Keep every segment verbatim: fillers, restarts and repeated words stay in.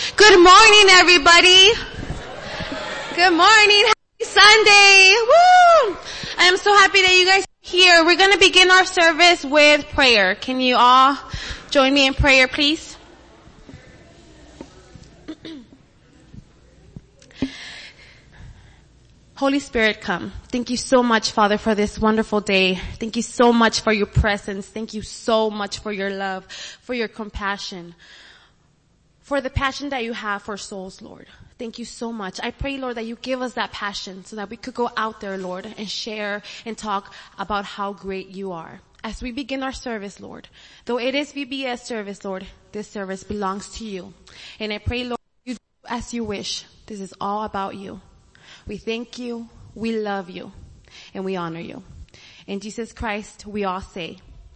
Good morning, everybody. Good morning. Happy Sunday. Woo! I am so happy that you guys are here. We're going to begin our service with prayer. Can you all join me in prayer, please? Holy Spirit, come. Thank you so much, Father, for this wonderful day. Thank you so much for your presence. Thank you so much for your love, for your compassion, for the passion that you have for souls, Lord. Thank you so much. I pray, Lord, that you give us that passion so that we could go out there, Lord, and share and talk about how great you are. As we begin our service, Lord, though it is V B S service, Lord, this service belongs to you. And I pray, Lord, you do as you wish. This is all about you. We thank you, we love you, and we honor you. In Jesus Christ, we all say,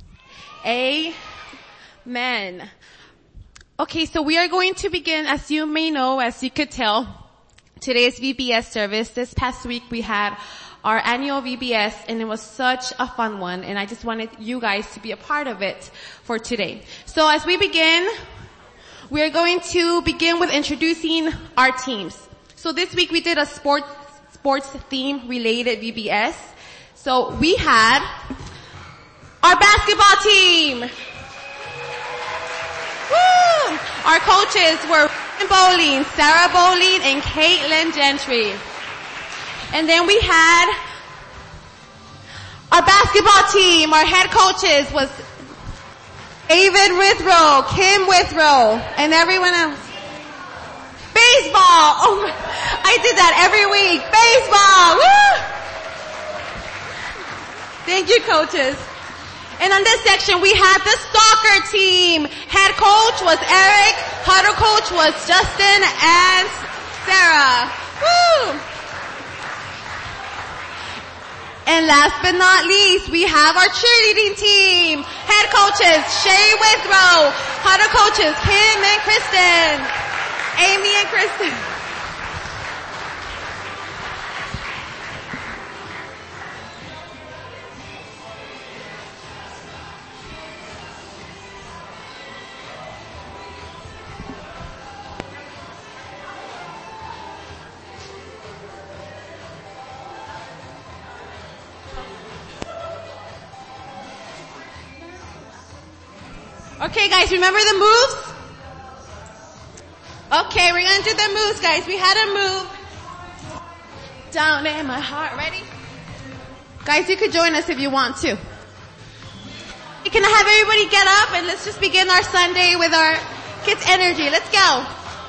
Amen. Okay, so we are going to begin, as you may know, as you could tell, today's V B S service. This past week we had our annual V B S, and it was such a fun one, and I just wanted you guys to be a part of it for today. So as we begin, we are going to begin with introducing our teams. So this week we did a sports sports theme related V B S. So we had our basketball team. Woo! Our coaches were Ryan Bowling, Sarah Bowling, and Caitlin Gentry. And then we had our basketball team. Our head coaches was David Withrow, Kim Withrow, and everyone else. Baseball! Oh my, I did that every week. Baseball! Woo! Thank you, coaches. And on this section, we had the soccer team. Head coach was Eric. Huddle coach was Justin and Sarah. Woo! And last but not least, we have our cheerleading team. Head coaches, Shay Withrow. Huddle coaches, Kim and Kristen. Amy and Kristen. Okay, guys, remember the moves? Okay, we're gonna do the moves, guys. We had a move down in my heart. Ready? Guys, you could join us if you want to. Can I have everybody get up and let's just begin our Sunday with our kids' energy. Let's go.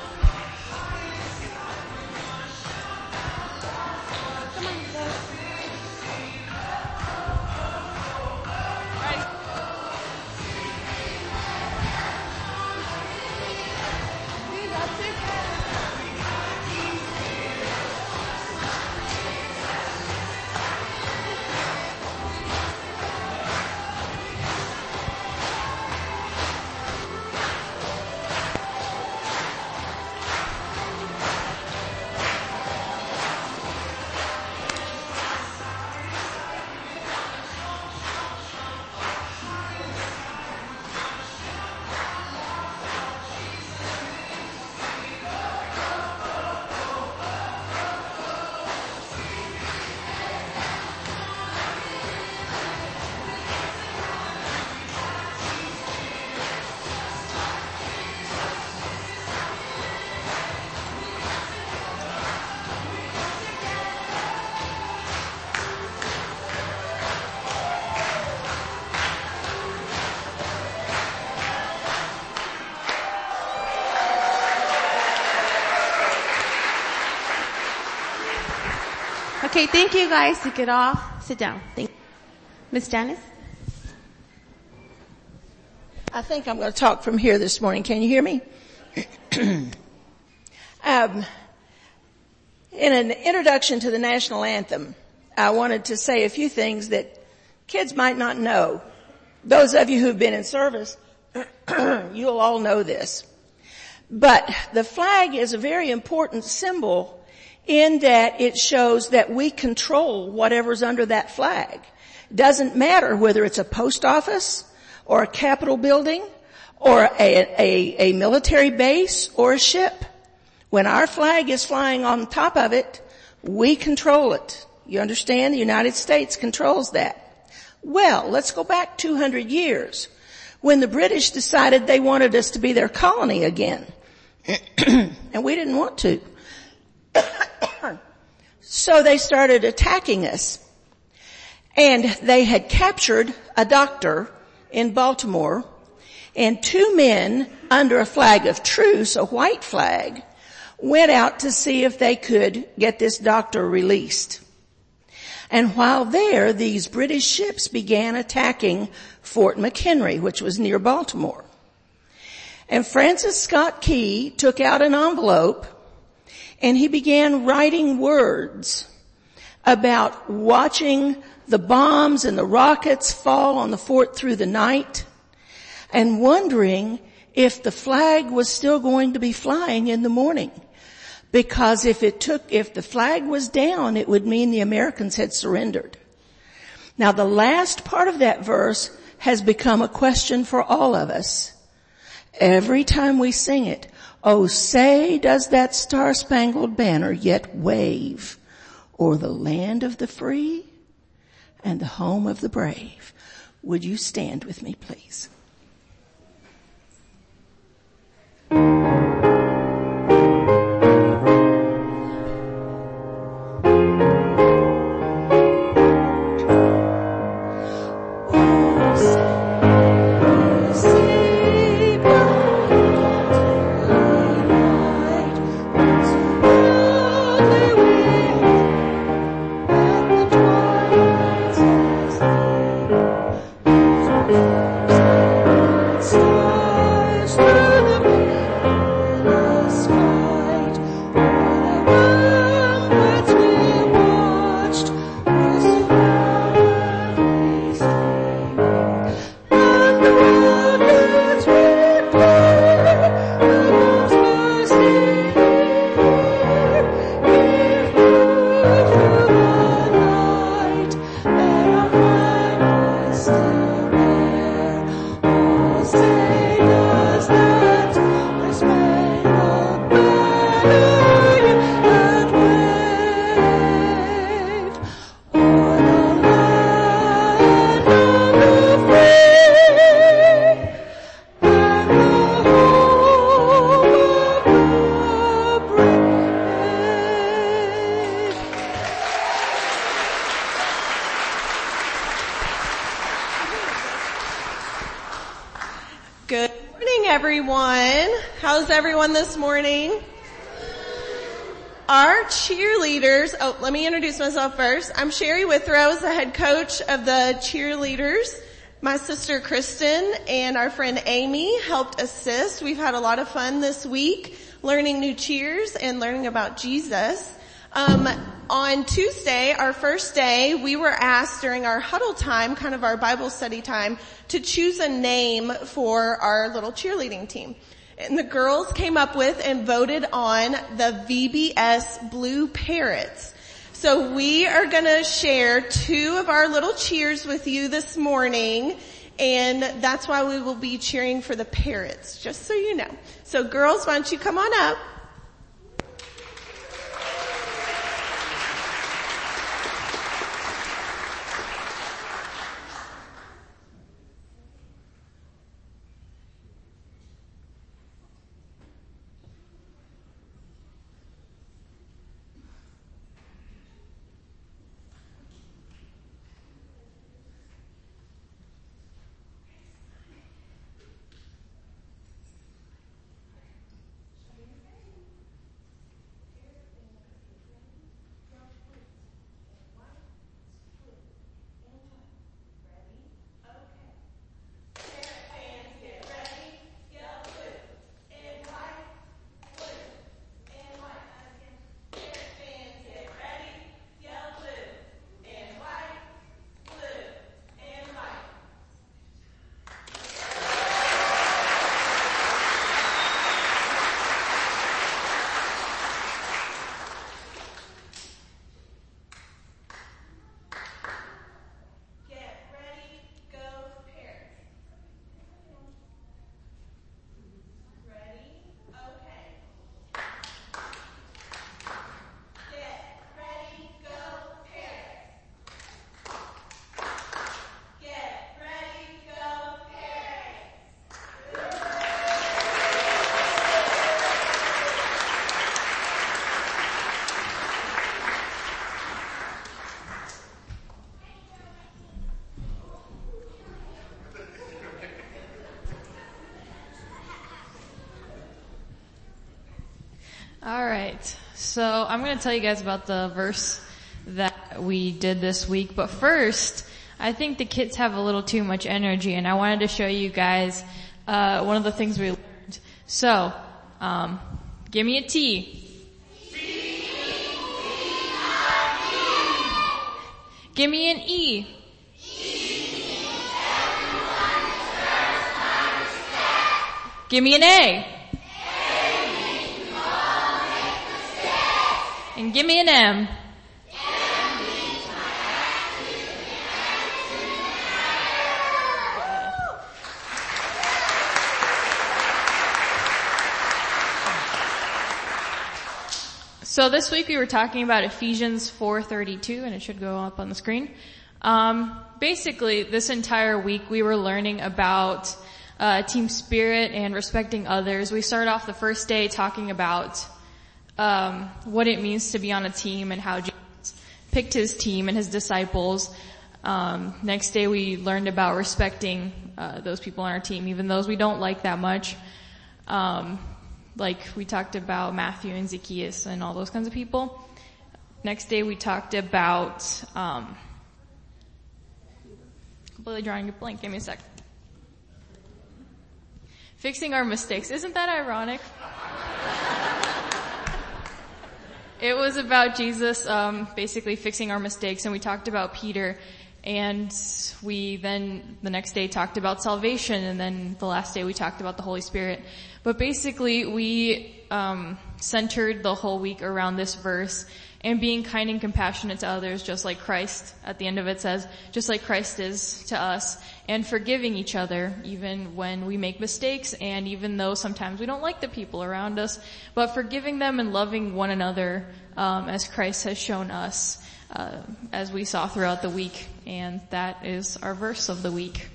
Okay, thank you guys. You could all sit down. Thank you. Miss Janice? I think I'm going to talk from here this morning. Can you hear me? um, in an introduction to the national anthem, I wanted to say a few things that kids might not know. Those of you who've been in service, you'll all know this. But the flag is a very important symbol in that it shows that we control whatever's under that flag. Doesn't matter whether it's a post office or a Capitol building or a, a, a military base or a ship. When our flag is flying on top of it, we control it. You understand? The United States controls that. Well, let's go back two hundred years when the British decided they wanted us to be their colony again. And we didn't want to. So they started attacking us. And they had captured a doctor in Baltimore, and two men under a flag of truce, a white flag, went out to see if they could get this doctor released. And while there, these British ships began attacking Fort McHenry, which was near Baltimore. And Francis Scott Key took out an envelope and he began writing words about watching the bombs and the rockets fall on the fort through the night and wondering if the flag was still going to be flying in the morning. Because if it took, if the flag was down, it would mean the Americans had surrendered. Now the last part of that verse has become a question for all of us. Every time we sing it, oh, say does that star-spangled banner yet wave o'er the land of the free and the home of the brave. Would you stand with me, please? Good morning, everyone. How's everyone this morning? Our cheerleaders, oh, let me introduce myself first. I'm Sherry Withrow, the head coach of the cheerleaders. My sister Kristen and our friend Amy helped assist. We've had a lot of fun this week learning new cheers and learning about Jesus. Um, on Tuesday, our first day, we were asked during our huddle time, kind of our Bible study time, to choose a name for our little cheerleading team. And the girls came up with and voted on the V B S Blue Parrots. So we are gonna share two of our little cheers with you this morning, and that's why we will be cheering for the Parrots, just so you know. So girls, why don't you come on up? All right. So I'm going to tell you guys about the verse that we did this week. But first, I think the kids have a little too much energy, and I wanted to show you guys uh one of the things we learned. So, um, give me a T. Give me an E. Give me an A. And give me an M. So this week we were talking about Ephesians four thirty-two, and it should go up on the screen. Um, basically, this entire week we were learning about uh, team spirit and respecting others. We started off the first day talking about um, what it means to be on a team and how Jesus picked his team and his disciples. Um, next day we learned about respecting uh, those people on our team, even those we don't like that much. Um, Like we talked about Matthew and Zacchaeus and all those kinds of people. Next day we talked about, um, completely drawing a blank. Give me a sec. Fixing our mistakes. Isn't that ironic? It was about Jesus, um, basically fixing our mistakes, and we talked about Peter. And we then, the next day, talked about salvation, and then the last day we talked about the Holy Spirit. But basically, we um centered the whole week around this verse and being kind and compassionate to others, just like Christ, at the end of it says, just like Christ is to us, and forgiving each other, even when we make mistakes, and even though sometimes we don't like the people around us, but forgiving them and loving one another um as Christ has shown us. Uh, as we saw throughout the week, and that is our verse of the week.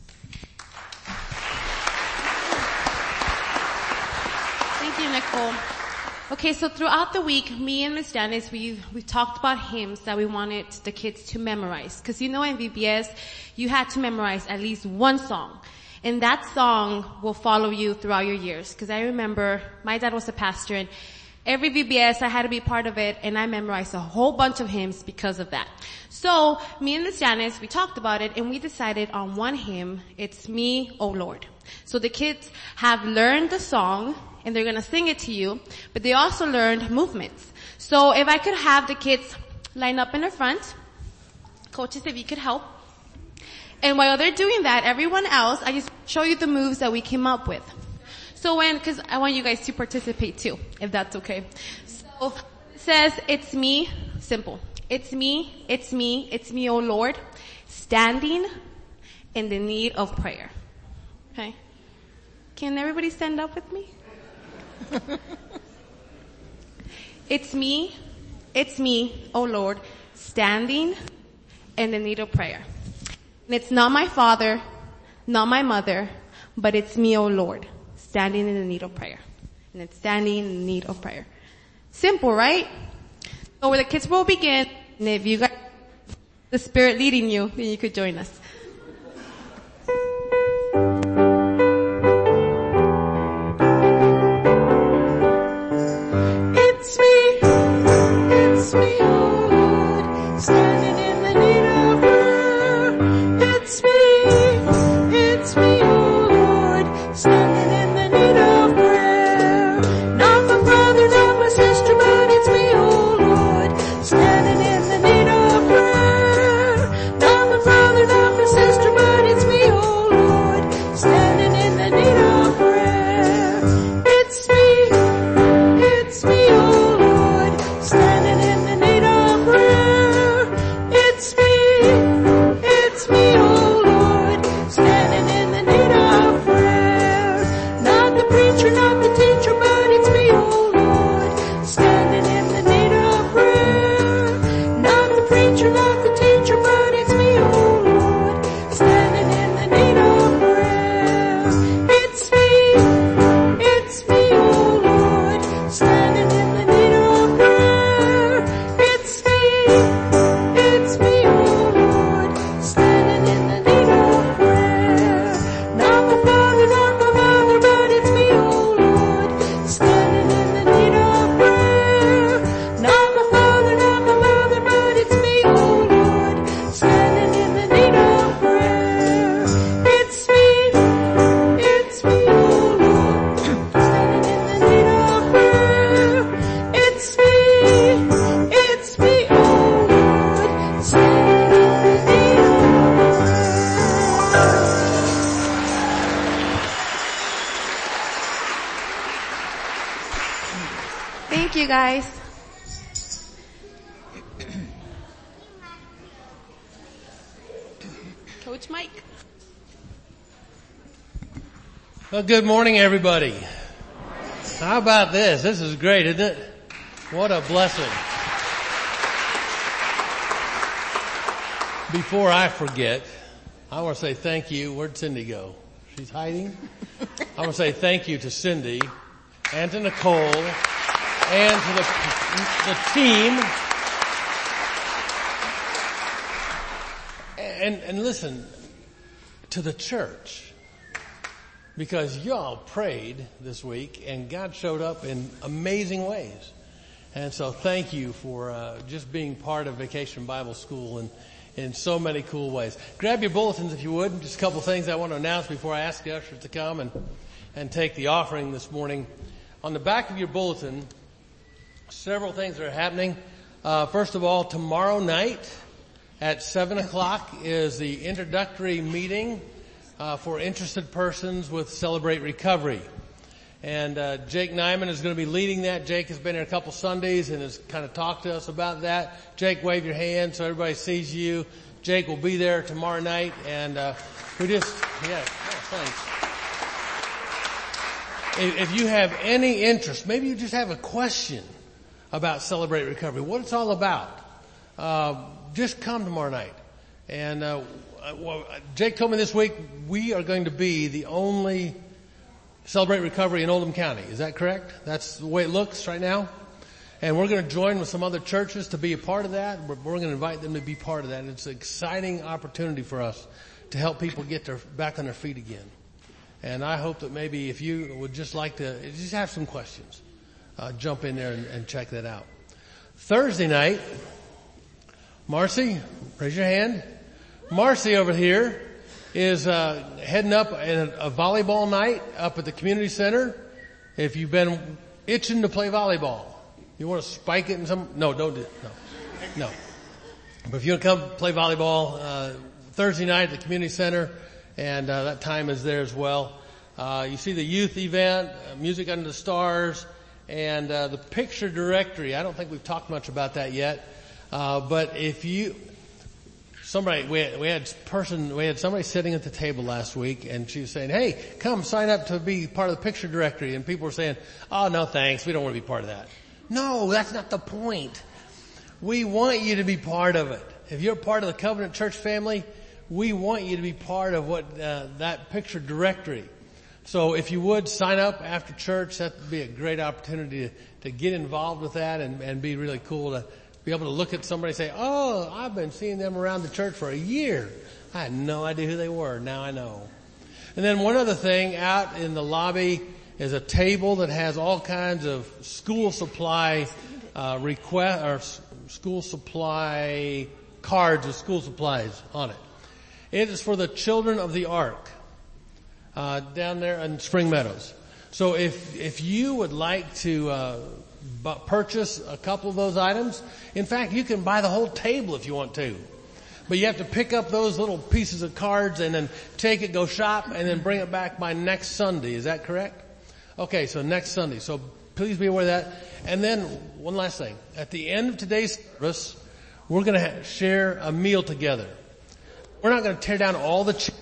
Thank you, Nicole. Okay, so throughout the week, me and Miss Janice, we we talked about hymns that we wanted the kids to memorize. Because you know in V B S, you had to memorize at least one song. And that song will follow you throughout your years. Because I remember my dad was a pastor, and every V B S, I had to be part of it, and I memorized a whole bunch of hymns because of that. So, me and Miss Janice, we talked about it, and we decided on one hymn, it's Me, O Lord. So the kids have learned the song, and they're gonna sing it to you, but they also learned movements. So if I could have the kids line up in the front, coaches, if you could help. And while they're doing that, everyone else, I just show you the moves that we came up with. So when, cause I want you guys to participate too, if that's okay. So it says, it's me, simple. It's me, it's me, it's me, O Lord, standing in the need of prayer. Okay? Can everybody stand up with me? It's me, it's me, O Lord, standing in the need of prayer. And it's not my father, not my mother, but it's me, O Lord, standing in the need of prayer. And it's standing in the need of prayer. Simple, right? So where the kids will begin, and if you got the Spirit leading you, then you could join us. It's me, it's me, oh Lord, standing in the need of prayer. It's me, it's me, oh Lord, standing in the need of prayer. Not my brother, not my sister, but it's me, oh Lord, standing in the need of prayer. Not my brother, not my Thank you, guys. Coach Mike. Well, good morning, everybody. How about this? This is great, isn't it? What a blessing. Before I forget, I want to say thank you. Where'd Cindy go? She's hiding. I want to say thank you to Cindy and to Nicole and to the, the team. And, and listen, to the church. Because y'all prayed this week and God showed up in amazing ways. And so thank you for uh, just being part of Vacation Bible School and in so many cool ways. Grab your bulletins if you would. Just a couple things I want to announce before I ask the ushers to come and, and take the offering this morning. On the back of your bulletin, several things are happening. Uh, first of all, tomorrow night at seven o'clock is the introductory meeting uh, for interested persons with Celebrate Recovery. And uh, Jake Nyman is going to be leading that. Jake has been here a couple Sundays and has kind of talked to us about that. Jake, wave your hand so everybody sees you. Jake will be there tomorrow night, and uh, we just, yeah, oh, thanks. If, if you have any interest, maybe you just have a question about Celebrate Recovery, what it's all about, uh, just come tomorrow night. And uh, well, Jake told me this week we are going to be the only Celebrate Recovery in Oldham County. Is that correct? That's the way it looks right now? And we're going to join with some other churches to be a part of that. We're, we're going to invite them to be part of that. And it's an exciting opportunity for us to help people get their back on their feet again. And I hope that maybe if you would just like to just have some questions, uh, jump in there and, and check that out. Thursday night, Marcy, raise your hand. Marcy over here is uh heading up in a, a volleyball night up at the community center. If you've been itching to play volleyball, you want to spike it in some, no, don't do it. No, no. But if you want to come play volleyball, uh Thursday night at the community center, and uh that time is there as well. Uh you see the youth event, uh, Music Under the Stars, and uh the picture directory. I don't think we've talked much about that yet. Uh but if you, Somebody, we had, we had person, we had somebody sitting at the table last week and she was saying, hey, come sign up to be part of the picture directory. And people were saying, oh, no thanks, we don't want to be part of that. No, that's not the point. We want you to be part of it. If you're part of the Covenant Church family, we want you to be part of what, uh, that picture directory. So if you would sign up after church, that would be a great opportunity to, to get involved with that and, and be really cool to be able to look at somebody and say, oh, I've been seeing them around the church for a year. I had no idea who they were. Now I know. And then one other thing, out in the lobby is a table that has all kinds of school supply uh request or s- school supply cards with school supplies on it. It is for the Children of the Ark uh down there in Spring Meadows. So if if you would like to uh But purchase a couple of those items. In fact, you can buy the whole table if you want to. But you have to pick up those little pieces of cards and then take it, go shop, and then bring it back by next Sunday. Is that correct? Okay, so next Sunday. So please be aware of that. And then one last thing. At the end of today's service, we're going to ha- share a meal together. We're not going to tear down all the chairs.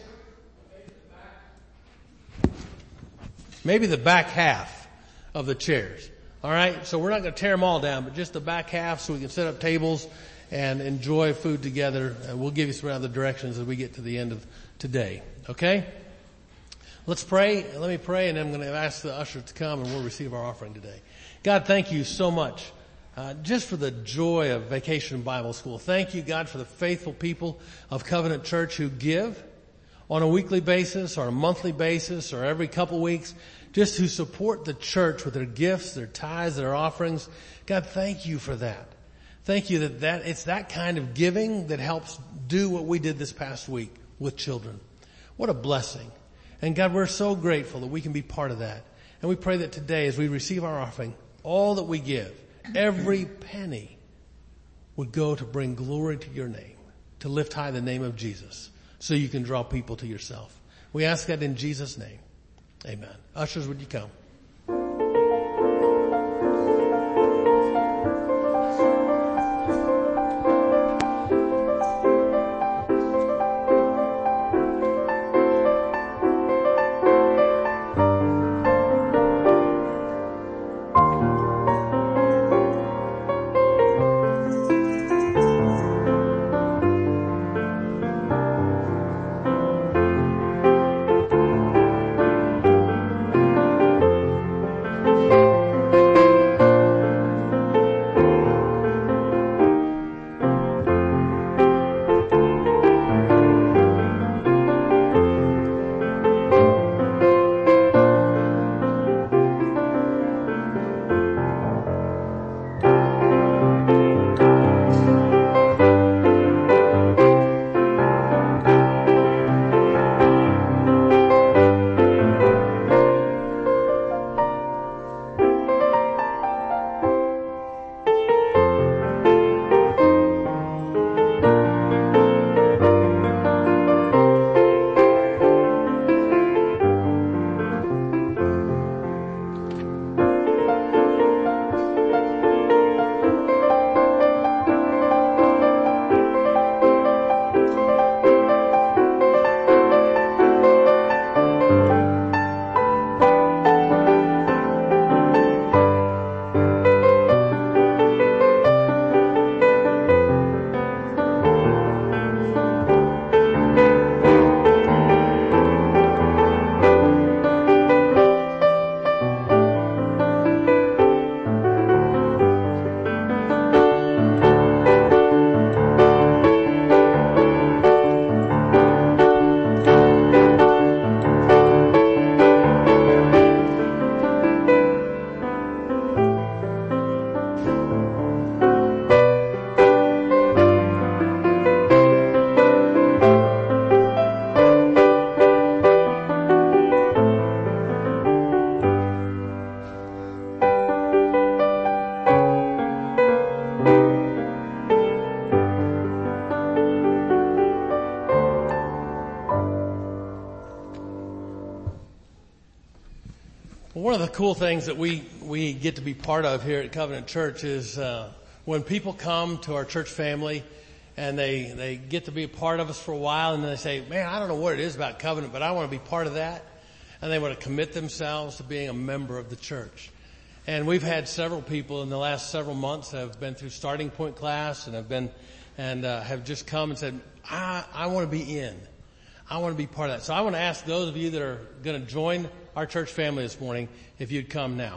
Maybe the back half of the chairs. All right, so we're not going to tear them all down, but just the back half so we can set up tables and enjoy food together. And we'll give you some other directions as we get to the end of today. Okay? Let's pray. Let me pray, and then I'm going to ask the ushers to come, and we'll receive our offering today. God, thank you so much uh, just for the joy of Vacation Bible School. Thank you, God, for the faithful people of Covenant Church who give on a weekly basis or a monthly basis or every couple weeks, just who support the church with their gifts, their tithes, their offerings. God, thank you for that. Thank you that, that it's that kind of giving that helps do what we did this past week with children. What a blessing. And God, we're so grateful that we can be part of that. And we pray that today as we receive our offering, all that we give, every penny would go to bring glory to your name, to lift high the name of Jesus so you can draw people to yourself. We ask that in Jesus' name. Amen. Ushers, would you come? Well, one of the cool things that we, we get to be part of here at Covenant Church is, uh, when people come to our church family and they, they get to be a part of us for a while and then they say, man, I don't know what it is about Covenant, but I want to be part of that. And they want to commit themselves to being a member of the church. And we've had several people in the last several months have been through starting point class and have been, and, uh, have just come and said, I, I want to be in. I want to be part of that. So I want to ask those of you that are going to join our church family this morning if you'd come now.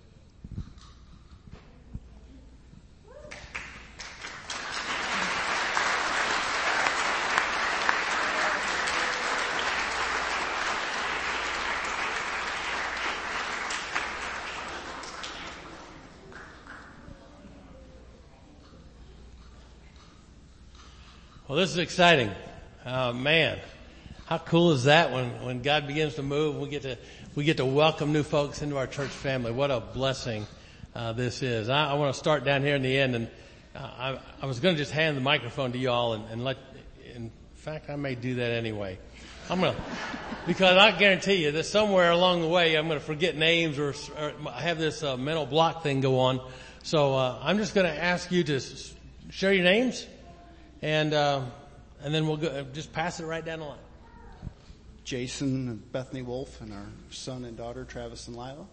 Well, this is exciting. Uh, man, how cool is that when, when God begins to move, we get to, we get to welcome new folks into our church family. What a blessing, uh, this is. I, I want to start down here in the end and, uh, I, I was going to just hand the microphone to y'all and, and let, in fact, I may do that anyway. I'm going to, because I guarantee you that somewhere along the way I'm going to forget names or, or have this, uh, mental block thing go on. So, uh, I'm just going to ask you to s- share your names. And, uh, and then we'll go, just pass it right down the line. Jason and Bethany Wolf and our son and daughter, Travis and Lila.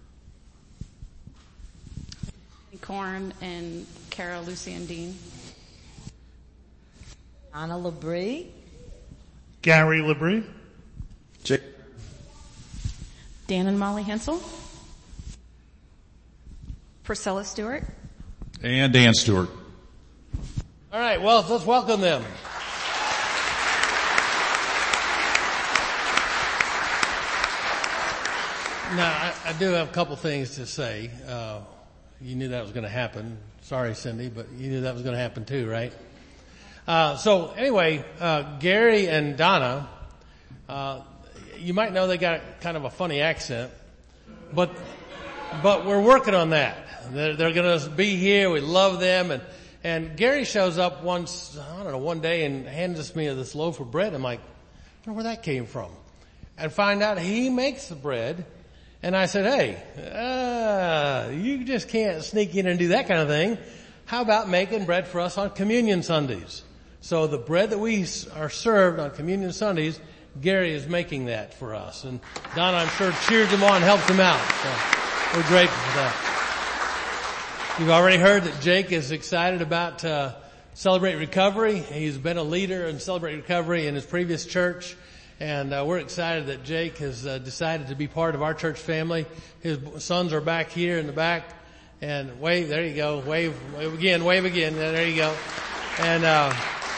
Corn and Carol, Lucy and Dean. Anna Labrie. Gary Labrie. Jake. Dan and Molly Hensel. Priscilla Stewart. And Dan Stewart. All right, well, let's welcome them. Now, I, I do have a couple things to say. Uh, you knew that was going to happen. Sorry, Cindy, but you knew that was going to happen too, right? Uh, so anyway, uh, Gary and Donna, uh, you might know they got kind of a funny accent, but, but we're working on that. They're, they're going to be here. We love them. And, and Gary shows up once, I don't know, one day and hands me this loaf of bread. I'm like, I don't know where that came from. And find out he makes the bread. And I said, hey, uh, you just can't sneak in and do that kind of thing. How about making bread for us on Communion Sundays? So the bread that we are served on Communion Sundays, Gary is making that for us. And Donna, I'm sure, cheers him on, helps him out. So we're grateful for that. You've already heard that Jake is excited about uh Celebrate Recovery. He's been a leader in Celebrate Recovery in his previous church. And uh, we're excited that Jake has uh, decided to be part of our church family. His sons are back here in the back. And wave, there you go. Wave, wave again, wave again. There you go. And uh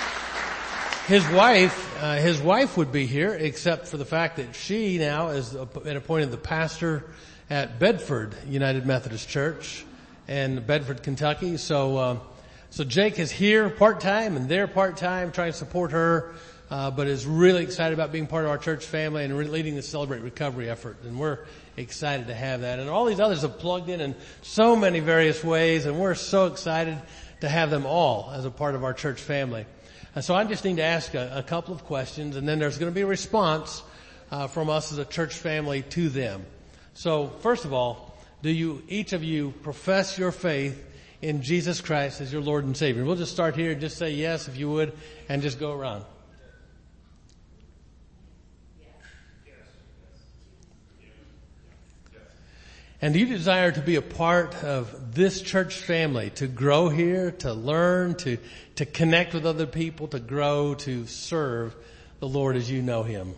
his wife, uh, his wife would be here, except for the fact that she now is been appointed the pastor at Bedford United Methodist Church in Bedford, Kentucky. So, uh, so Jake is here part-time and they're part-time trying to support her. Uh, but is really excited about being part of our church family and re- leading the Celebrate Recovery effort. And we're excited to have that. And all these others have plugged in in so many various ways, and we're so excited to have them all as a part of our church family. And so I just need to ask a, a couple of questions, and then there's going to be a response uh, from us as a church family to them. So first of all, do you, each of you, profess your faith in Jesus Christ as your Lord and Savior? We'll just start here and just say yes, if you would, and just go around. And do you desire to be a part of this church family, to grow here, to learn, to, to connect with other people, to grow, to serve the Lord as you know Him?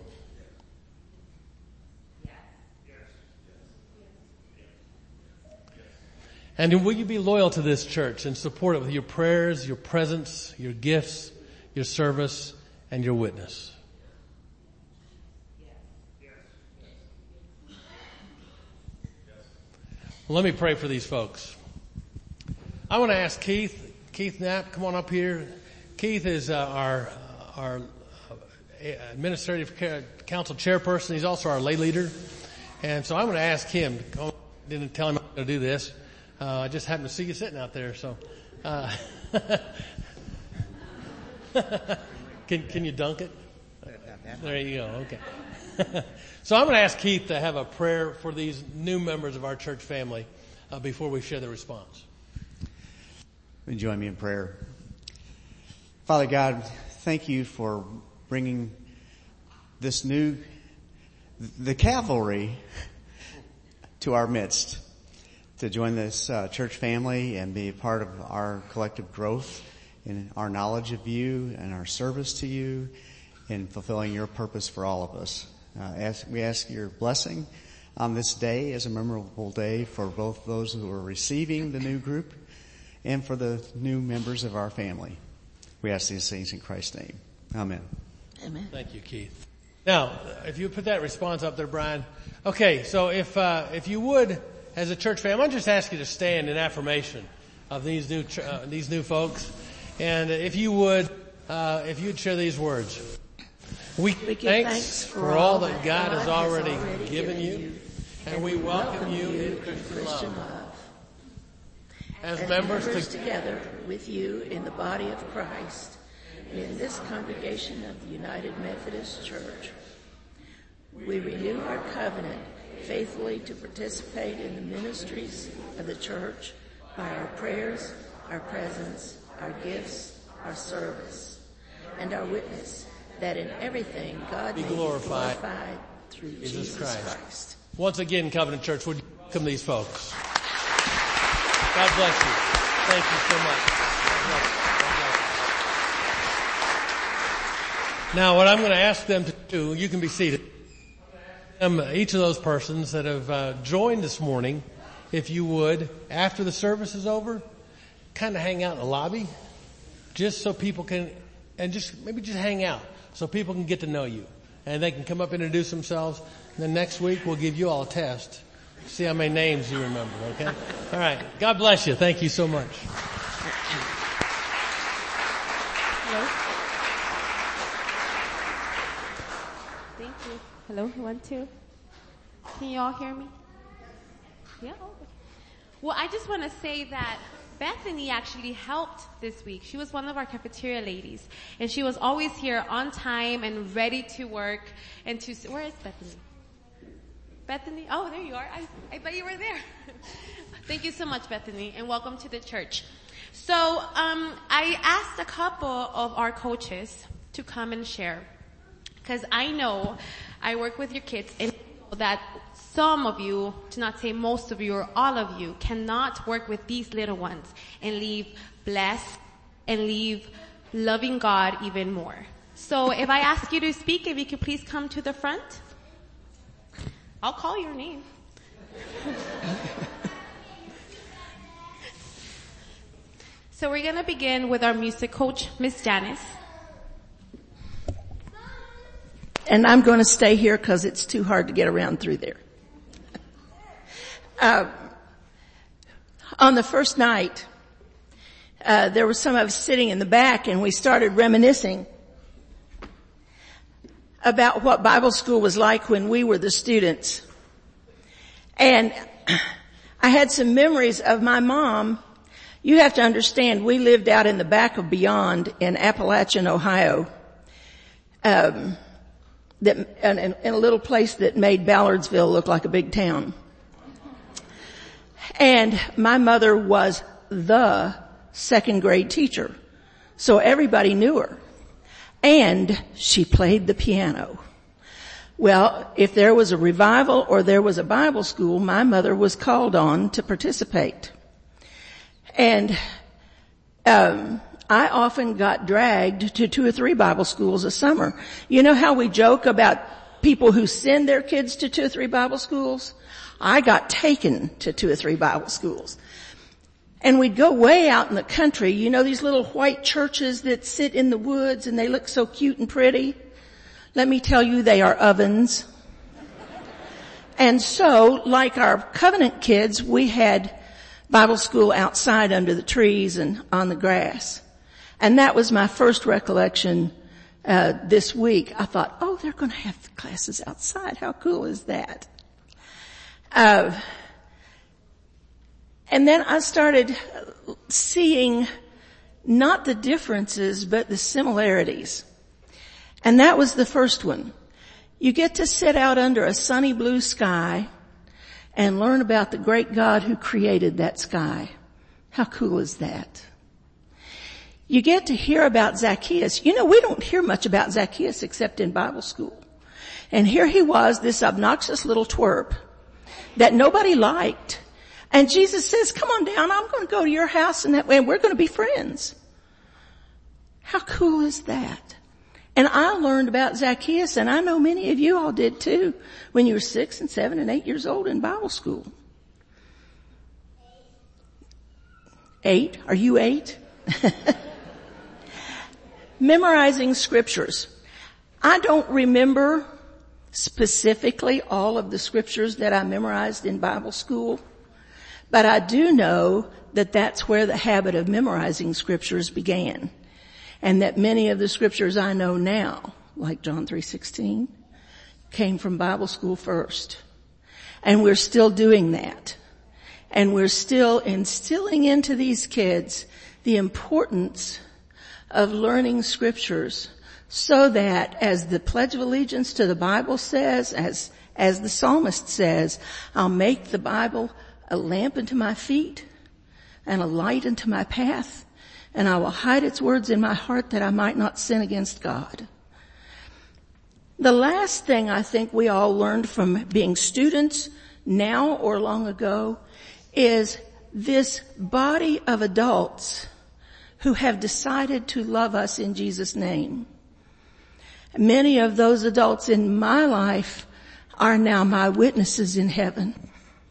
And will you be loyal to this church and support it with your prayers, your presence, your gifts, your service, and your witness? Well, let me pray for these folks. I want to ask Keith, Keith Knapp, come on up here. Keith is uh, our our uh, administrative council chairperson. He's also our lay leader. And so I'm going to ask him, I didn't tell him I'm going to do this. Uh, I just happened to see you sitting out there, so. Uh, can, can you dunk it? There you go, okay. So I'm going to ask Keith to have a prayer for these new members of our church family uh, before we share the response. Join me in prayer. Father God, thank you for bringing this new, the cavalry to our midst to join this uh, church family and be a part of our collective growth in our knowledge of you and our service to you in fulfilling your purpose for all of us. Uh, ask, we ask your blessing on this day as a memorable day for both those who are receiving the new group and for the new members of our family. We ask these things in Christ's name. Amen. Amen. Thank you, Keith. Now, if you put that response up there, Brian. Okay, so if uh, if you would, as a church family, I'm just ask you to stand in affirmation of these new uh, these new folks, and if you would, uh, if you'd share these words. We give thanks for all that God has already given you, and we welcome you in Christian love. As members together with you in the body of Christ, and in this congregation of the United Methodist Church, we renew our covenant faithfully to participate in the ministries of the church by our prayers, our presence, our gifts, our service, and our witness that in everything God be may glorified, be glorified through Jesus, Jesus Christ. Christ. Once again, Covenant Church, would you welcome these folks? God bless you. Thank you so much. God bless you. God bless you. Now, what I'm going to ask them to do, you can be seated. Um, each of those persons that have uh, joined this morning, if you would, after the service is over, kind of hang out in the lobby, just so people can, and just maybe just hang out, so people can get to know you, and they can come up and introduce themselves. And then next week we'll give you all a test, see how many names you remember. Okay, all right. God bless you. Thank you so much. Hello. Thank you. Hello, one, two. Can you all hear me? Yeah. Okay. Well, I just want to say that Bethany actually helped this week. She was one of our cafeteria ladies, and she was always here on time and ready to work. And to where is Bethany? Bethany? Oh, there you are. I, I thought you were there. Thank you so much, Bethany, and welcome to the church. So, um, I asked a couple of our coaches to come and share, because I know I work with your kids, and I know that some of you, to not say most of you or all of you, cannot work with these little ones and leave blessed and leave loving God even more. So if I ask you to speak, if you could please come to the front. I'll call your name. So we're going to begin with our music coach, Miss Janice. And I'm going to stay here because it's too hard to get around through there. Uh, on the first night, uh, there were some of us sitting in the back, and we started reminiscing about what Bible school was like when we were the students. And I had some memories of my mom. You have to understand, we lived out in the back of Beyond in Appalachian, Ohio, um, that in, in a little place that made Ballardsville look like a big town. And my mother was the second grade teacher, so everybody knew her. And she played the piano. Well, if there was a revival or there was a Bible school, my mother was called on to participate. And um I often got dragged to two or three Bible schools a summer. You know how we joke about people who send their kids to two or three Bible schools? I got taken to two or three Bible schools. And we'd go way out in the country. You know these little white churches that sit in the woods and they look so cute and pretty? Let me tell you, they are ovens. And so, like our Covenant kids, we had Bible school outside under the trees and on the grass. And that was my first recollection uh this week. I thought, oh, they're going to have classes outside. How cool is that? Uh, and then I started seeing not the differences, but the similarities. And that was the first one. You get to sit out under a sunny blue sky and learn about the great God who created that sky. How cool is that? You get to hear about Zacchaeus. You know, we don't hear much about Zacchaeus except in Bible school. And here he was, this obnoxious little twerp that nobody liked. And Jesus says, come on down, I'm going to go to your house and that way, and we're going to be friends. How cool is that? And I learned about Zacchaeus, and I know many of you all did too, when you were six and seven and eight years old in Bible school. Eight? Are you eight? Memorizing scriptures. I don't remember specifically all of the scriptures that I memorized in Bible school, but I do know that that's where the habit of memorizing scriptures began. And that many of the scriptures I know now, like John three sixteen, came from Bible school first. And we're still doing that. And we're still instilling into these kids the importance of learning scriptures so that, as the Pledge of Allegiance to the Bible says, as, as the psalmist says, I'll make the Bible a lamp unto my feet and a light unto my path, and I will hide its words in my heart that I might not sin against God. The last thing I think we all learned from being students now or long ago is this body of adults who have decided to love us in Jesus' name. Many of those adults in my life are now my witnesses in heaven.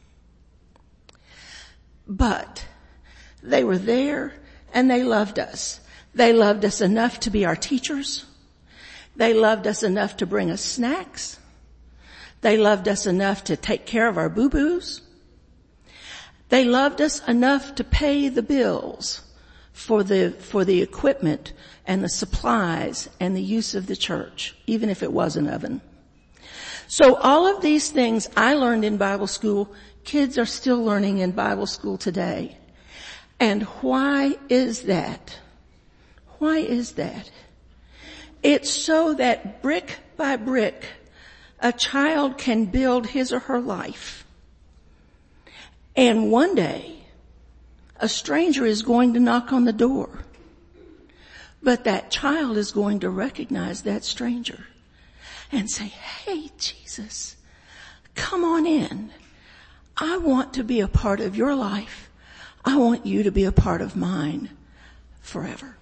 But they were there and they loved us. They loved us enough to be our teachers. They loved us enough to bring us snacks. They loved us enough to take care of our boo-boos. They loved us enough to pay the bills for the, for the equipment and the supplies and the use of the church, even if it was an oven. So all of these things I learned in Bible school, kids are still learning in Bible school today. And why is that? Why is that? It's so that brick by brick, a child can build his or her life. And one day, a stranger is going to knock on the door. But that child is going to recognize that stranger and say, hey, Jesus, come on in. I want to be a part of your life. I want you to be a part of mine forever.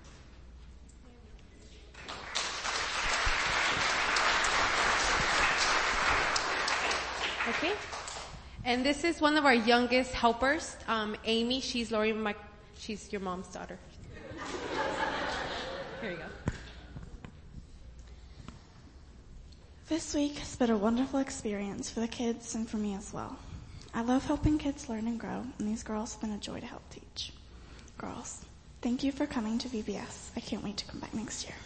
Okay. And this is one of our youngest helpers, um, Amy. She's Lori, my, she's your mom's daughter. Here you go. This week has been a wonderful experience for the kids and for me as well. I love helping kids learn and grow, and these girls have been a joy to help teach. Girls, thank you for coming to V B S. I can't wait to come back next year.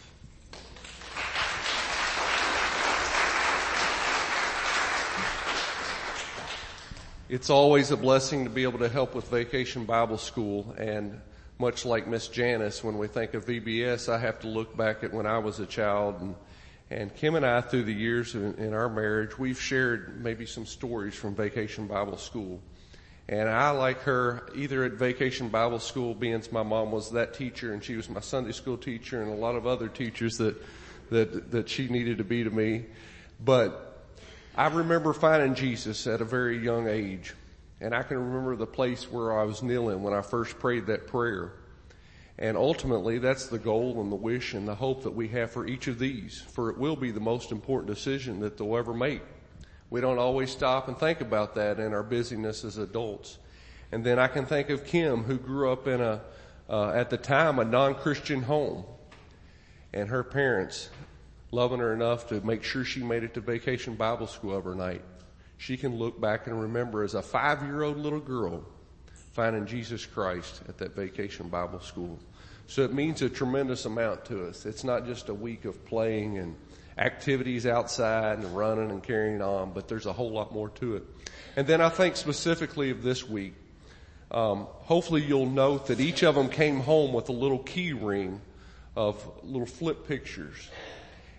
It's always a blessing to be able to help with Vacation Bible School, and much like Miss Janice, when we think of V B S, I have to look back at when I was a child, and and Kim and I, through the years in, in our marriage, we've shared maybe some stories from Vacation Bible School. And I, like her, either at Vacation Bible School, being my mom was that teacher and she was my Sunday school teacher and a lot of other teachers that that that she needed to be to me. But I remember finding Jesus at a very young age. And I can remember the place where I was kneeling when I first prayed that prayer. And ultimately, that's the goal and the wish and the hope that we have for each of these, for it will be the most important decision that they'll ever make. We don't always stop and think about that in our busyness as adults. And then I can think of Kim, who grew up in a, uh, at the time, a non-Christian home, and her parents loving her enough to make sure she made it to Vacation Bible School every night. She can look back and remember as a five-year-old little girl finding Jesus Christ at that Vacation Bible School. So it means a tremendous amount to us. It's not just a week of playing and activities outside and running and carrying on, but there's a whole lot more to it. And then I think specifically of this week, um, hopefully you'll note that each of them came home with a little key ring of little flip pictures.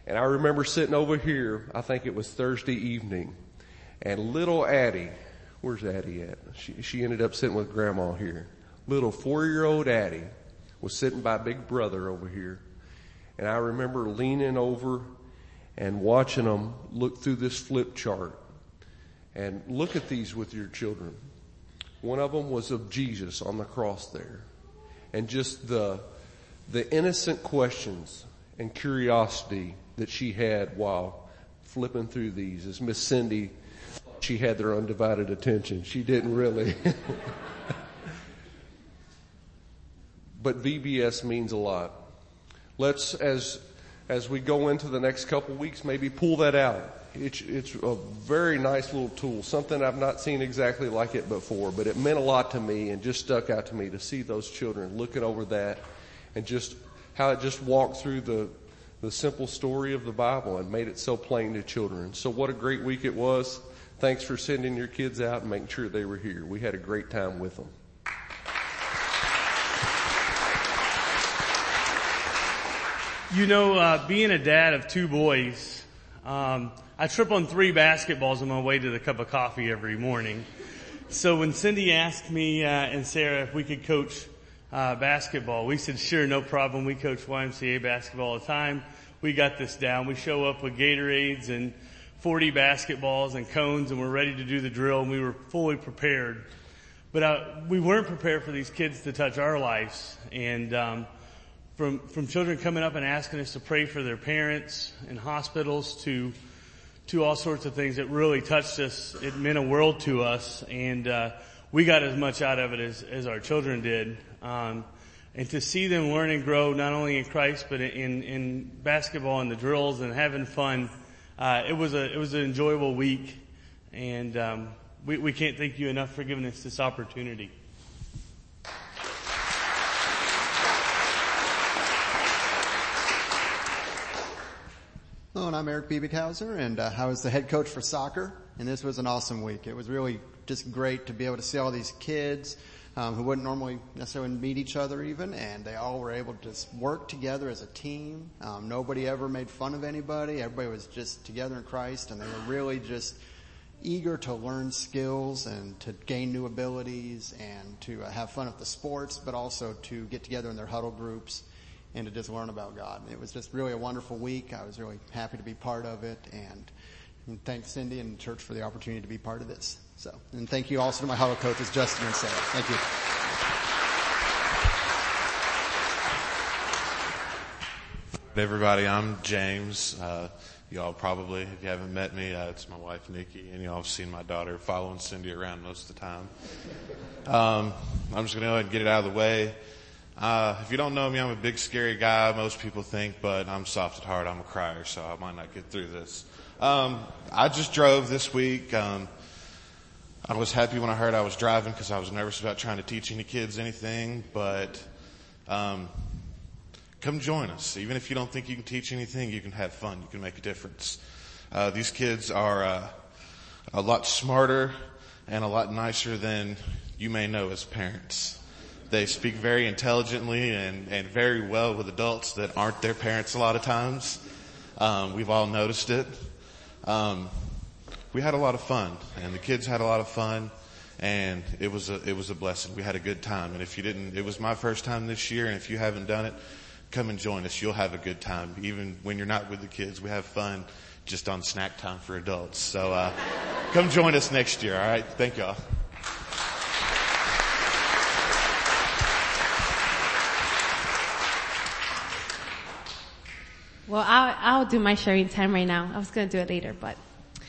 And I remember sitting over here, I think it was Thursday evening, and little Addie, where's Addie at? She, she ended up sitting with Grandma here. Little four-year-old Addie was sitting by Big Brother over here. And I remember leaning over and watching them look through this flip chart. And look at these with your children. One of them was of Jesus on the cross there. And just the, the innocent questions and curiosity that she had while flipping through these. As Miss Cindy, she had their undivided attention. She didn't really. But V B S means a lot. Let's, as, as we go into the next couple weeks, maybe pull that out. It's, it's a very nice little tool, something I've not seen exactly like it before, but it meant a lot to me and just stuck out to me to see those children looking over that and just how it just walked through the, the simple story of the Bible and made it so plain to children. So what a great week it was. Thanks for sending your kids out and making sure they were here. We had a great time with them. You know, uh, being a dad of two boys, um, I trip on three basketballs on my way to the cup of coffee every morning. So when Cindy asked me uh, and Sarah if we could coach uh, basketball, we said, sure, no problem. We coach Y M C A basketball all the time. We got this down. We show up with Gatorades and forty basketballs and cones, and we're ready to do the drill, and we were fully prepared. But uh, we weren't prepared for these kids to touch our lives. And um From, from children coming up and asking us to pray for their parents in hospitals to, to all sorts of things that really touched us. It meant a world to us, and, uh, we got as much out of it as, as our children did. Um, and to see them learn and grow not only in Christ, but in, in basketball and the drills and having fun, uh, it was a, it was an enjoyable week. And, um, we, we can't thank you enough for giving us this opportunity. Hello, and I'm Eric Biebighauser, and uh, I was the head coach for soccer, and this was an awesome week. It was really just great to be able to see all these kids um, who wouldn't normally necessarily meet each other even, and they all were able to just work together as a team. Um, nobody ever made fun of anybody. Everybody was just together in Christ, and they were really just eager to learn skills and to gain new abilities and to uh, have fun at the sports, but also to get together in their huddle groups and to just learn about God. It was just really a wonderful week. I was really happy to be part of it, and, and thank Cindy and the church for the opportunity to be part of this. So, and thank you also to my huddle coaches, Justin and Sarah. Thank you. Hey everybody, I'm James. Uh, y'all probably, if you haven't met me, uh, it's my wife Nikki, and y'all have seen my daughter following Cindy around most of the time. Um, I'm just going to go ahead and get it out of the way. Uh, if you don't know me, I'm a big scary guy, most people think, but I'm soft at heart. I'm a crier, so I might not get through this. Um, I just drove this week. Um, I was happy when I heard I was driving because I was nervous about trying to teach any kids anything, but, um, come join us. Even if you don't think you can teach anything, you can have fun. You can make a difference. Uh, these kids are, uh, a lot smarter and a lot nicer than you may know as parents. They speak very intelligently and, and very well with adults that aren't their parents a lot of times. Um, we've all noticed it. Um, we had a lot of fun, and the kids had a lot of fun, and it was a, it was a blessing. We had a good time. And if you didn't, it was my first time this year, and if you haven't done it, come and join us. You'll have a good time. Even when you're not with the kids, we have fun just on snack time for adults. So, uh, come join us next year. All right. Thank y'all. Well, I'll, I'll do my sharing time right now. I was going to do it later, but.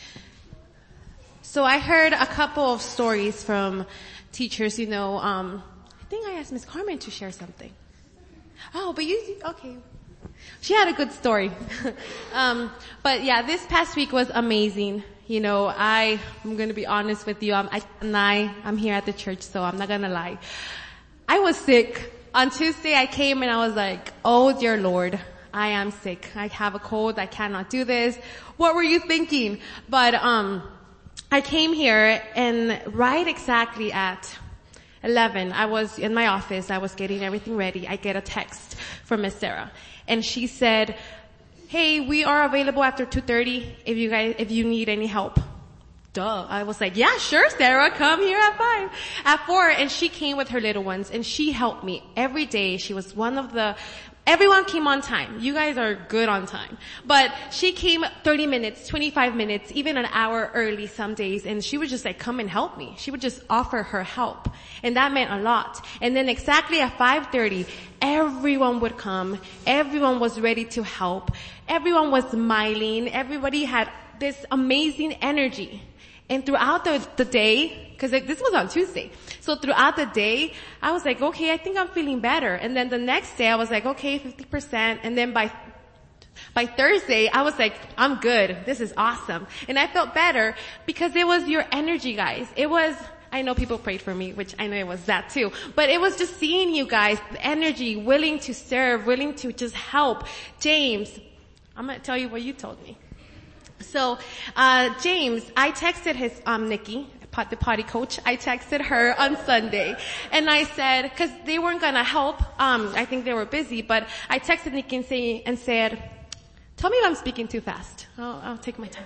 So I heard a couple of stories from teachers, you know, um, I think I asked Miss Carmen to share something. Oh, but you, okay. She had a good story. um, but yeah, this past week was amazing. You know, I, I'm going to be honest with you. I'm, I can't lie. I'm here at the church, so I'm not going to lie. I was sick. On Tuesday I came and I was like, oh dear Lord. I am sick. I have a cold. I cannot do this. What were you thinking? But, um, I came here and right exactly at eleven, I was in my office. I was getting everything ready. I get a text from Miss Sarah and she said, hey, we are available after two thirty if you guys, if you need any help. Duh. I was like, yeah, sure, Sarah, come here at five. At four, and she came with her little ones, and she helped me every day. She was one of the, everyone came on time. You guys are good on time. But she came thirty minutes, twenty-five minutes, even an hour early some days, and she would just like come and help me. She would just offer her help. And that meant a lot. And then exactly at five thirty, everyone would come. Everyone was ready to help. Everyone was smiling. Everybody had this amazing energy. And throughout the, the day, cause this was on Tuesday. So throughout the day, I was like, okay, I think I'm feeling better. And then the next day I was like, okay, fifty percent. And then by, by Thursday, I was like, I'm good. This is awesome. And I felt better because it was your energy, guys. It was, I know people prayed for me, which I know it was that too. But it was just seeing you guys, the energy, willing to serve, willing to just help. James, I'm gonna tell you what you told me. So, uh, James, I texted his, um, Nikki, the potty coach, I texted her on Sunday. And I said, cause they weren't gonna help, um, I think they were busy, but I texted Nikki and say, and said, tell me if I'm speaking too fast. I'll, I'll take my time.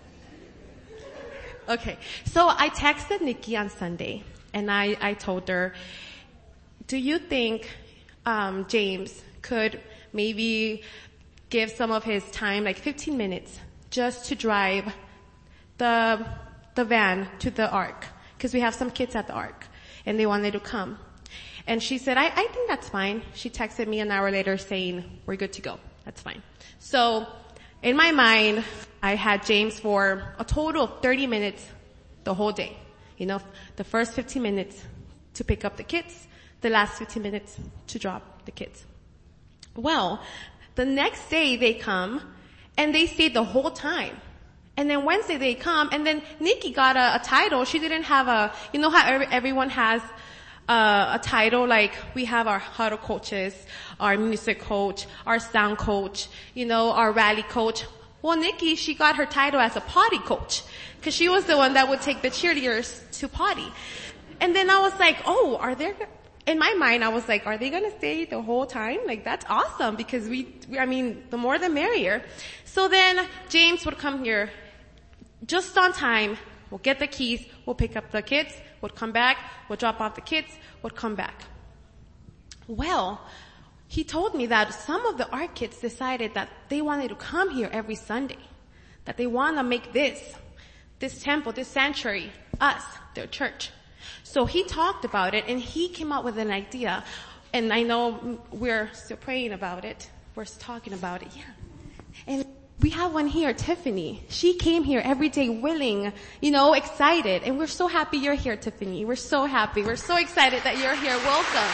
Okay. So I texted Nikki on Sunday and I, I told her, do you think, um, James could maybe give some of his time, like fifteen minutes, just to drive the the van to the Ark, because we have some kids at the Ark, and they wanted to come. And she said, I, I think that's fine. She texted me an hour later saying, we're good to go. That's fine. So, in my mind, I had James for a total of thirty minutes the whole day. You know, the first fifteen minutes to pick up the kids, the last fifteen minutes to drop the kids. Well, the next day they come, and they stayed the whole time. And then Wednesday they come, and then Nikki got a, a title. She didn't have a, you know how every, everyone has uh, a title, like we have our huddle coaches, our music coach, our sound coach, you know, our rally coach. Well, Nikki, she got her title as a potty coach, because she was the one that would take the cheerleaders to potty. And then I was like, oh, are there, in my mind, I was like, are they going to stay the whole time? Like, that's awesome, because we, we, I mean, the more the merrier. So then James would come here just on time. We'll get the keys. We'll pick up the kids. We'll come back. We'll drop off the kids. We'll come back. Well, he told me that some of the Ark kids decided that they wanted to come here every Sunday, that they want to make this, this temple, this sanctuary, us, their church. So he talked about it, and he came up with an idea. And I know we're still praying about it. We're talking about it, yeah. And we have one here, Tiffany. She came here every day willing, you know, excited. And we're so happy you're here, Tiffany. We're so happy. We're so excited that you're here. Welcome.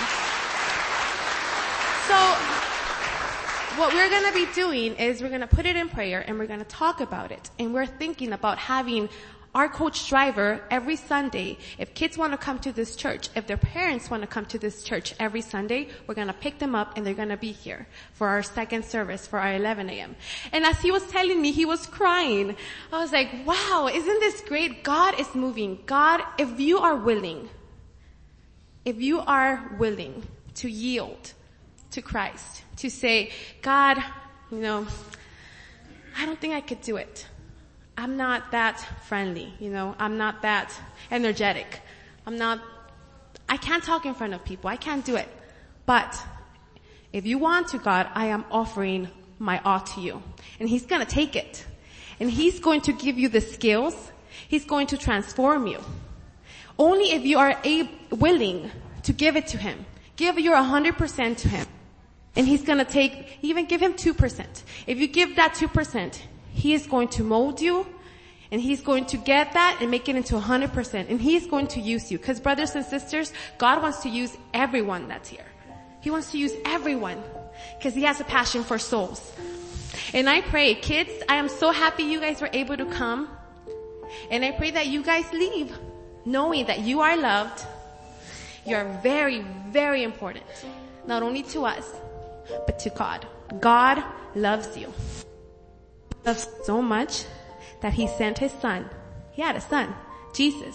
So, what we're gonna be doing is we're gonna put it in prayer and we're gonna talk about it. And we're thinking about having our coach driver every Sunday. If kids want to come to this church, if their parents want to come to this church every Sunday, we're going to pick them up and they're going to be here for our second service for our eleven a.m. And as he was telling me, he was crying. I was like, wow, isn't this great? God is moving. God, if you are willing, if you are willing to yield to Christ, to say, God, you know, I don't think I could do it. I'm not that friendly, you know, I'm not that energetic. I'm not, I can't talk in front of people. I can't do it. But if you want to, God, I am offering my all to you. And he's going to take it. And he's going to give you the skills. He's going to transform you. Only if you are able, willing to give it to him. Give your one hundred percent to him. And he's going to take, even give him two percent. If you give that two percent, he is going to mold you, and he's going to get that and make it into one hundred percent. And he's going to use you. Because brothers and sisters, God wants to use everyone that's here. He wants to use everyone. Because he has a passion for souls. And I pray, kids, I am so happy you guys were able to come. And I pray that you guys leave knowing that you are loved. You are very, very important. Not only to us, but to God. God loves you. Loves so much that he sent his son. He had a son, Jesus.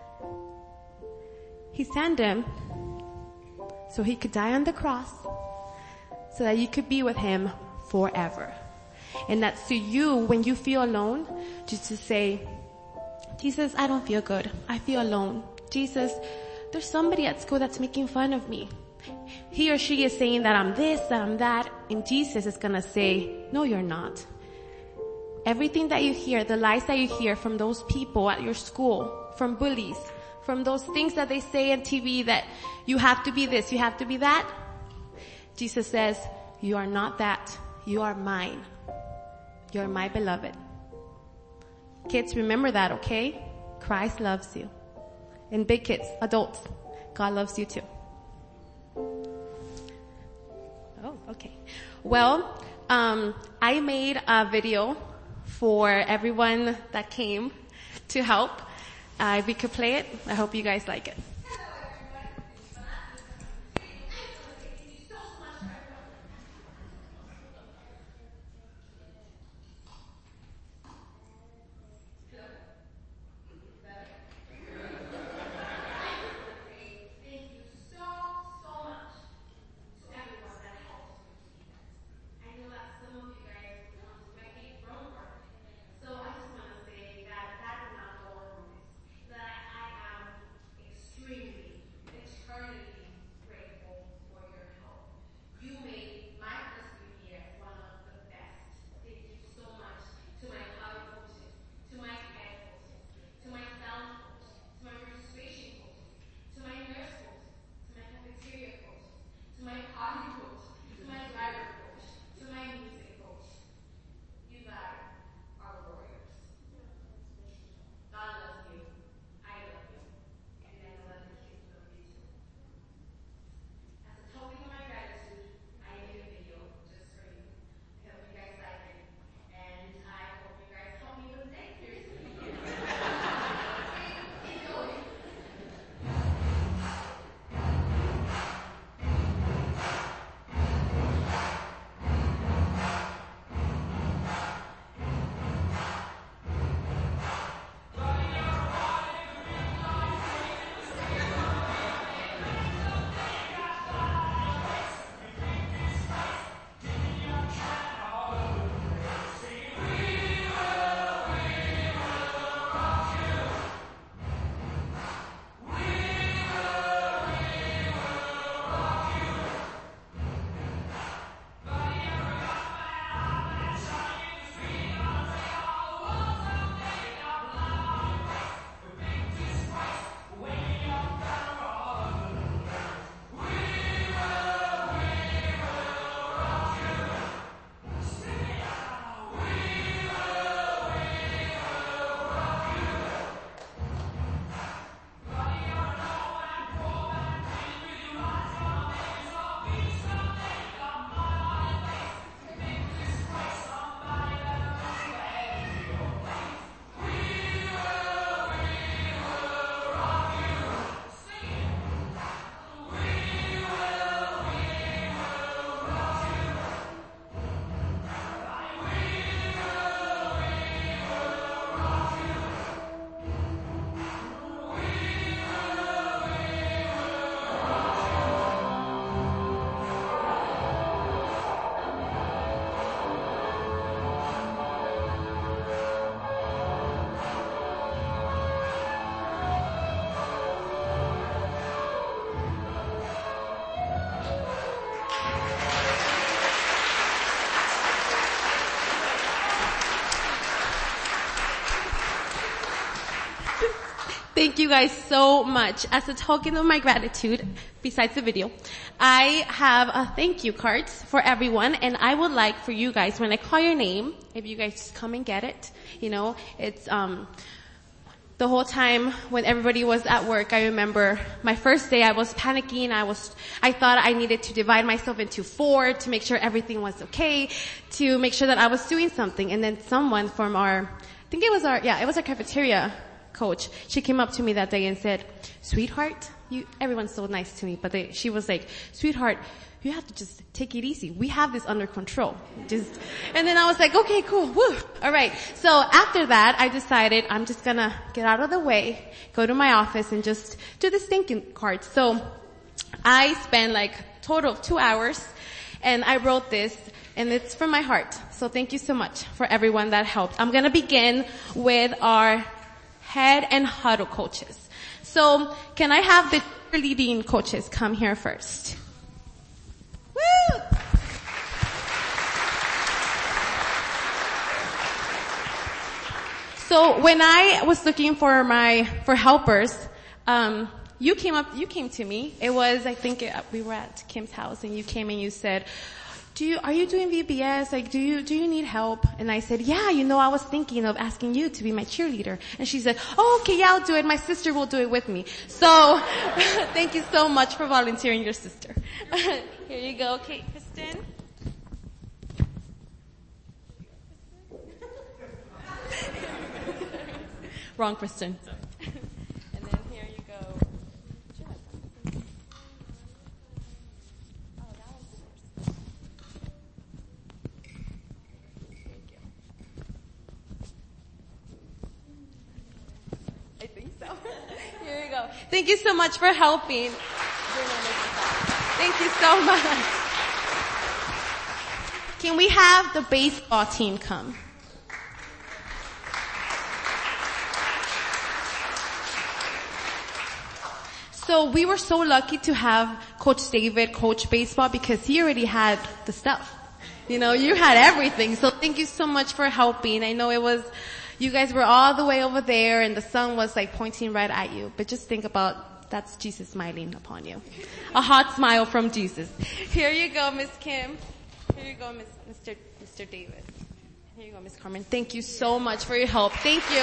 He sent him so he could die on the cross, so that you could be with him forever. And that's to you, when you feel alone, just to say, Jesus, I don't feel good. I feel alone. Jesus, there's somebody at school that's making fun of me. He or she is saying that I'm this, that I'm that, and Jesus is gonna say, no, you're not. Everything that you hear, the lies that you hear from those people at your school, from bullies, from those things that they say on T V that you have to be this, you have to be that, Jesus says, you are not that. You are mine. You're my beloved. Kids, remember that, okay? Christ loves you. And big kids, adults, God loves you too. Oh, okay. Well, um, I made a video for everyone that came to help. Uh, if we could play it, I hope you guys like it. Thank you guys so much. As a token of my gratitude, besides the video, I have a thank you cards for everyone, and I would like for you guys, when I call your name, if you guys just come and get it, you know, it's, um, the whole time when everybody was at work, I remember my first day I was panicking. I was, I thought I needed to divide myself into four to make sure everything was okay, to make sure that I was doing something. And then someone from our, I think it was our, yeah, it was our cafeteria coach. She came up to me that day and said, sweetheart, you, everyone's so nice to me, but they, she was like, sweetheart, you have to just take it easy. We have this under control. Just, and then I was like, okay, cool, woo, alright. So after that, I decided I'm just gonna get out of the way, go to my office and just do this thank-you card. So I spent like total of two hours and I wrote this and it's from my heart. So thank you so much for everyone that helped. I'm gonna begin with our head and huddle coaches. So can I have the cheerleading coaches come here first? Woo! So when I was looking for my, for helpers, um, you came up, you came to me. It was, I think it, we were at Kim's house and you came and you said, do you, are you doing V B S? Like, do you, do you need help? And I said, yeah, you know, I was thinking of asking you to be my cheerleader. And she said, oh, okay, yeah, I'll do it. My sister will do it with me. So, thank you so much for volunteering your sister. Here you go, Kate, Kristen. Wrong, Kristen. And then here you go. Oh, that one's yours. Thank you. I think so. Here you go. Thank you so much for helping. Thank you so much. Can we have the baseball team come? So we were so lucky to have Coach David coach baseball because he already had the stuff. You know, you had everything. So thank you so much for helping. I know it was, you guys were all the way over there and the sun was like pointing right at you. But just think about, that's Jesus smiling upon you. A hot smile from Jesus. Here you go, Miss Kim. Here you go, Miss Mister Mister David. Here you go, Miss Carmen. Thank you so much for your help. Thank you.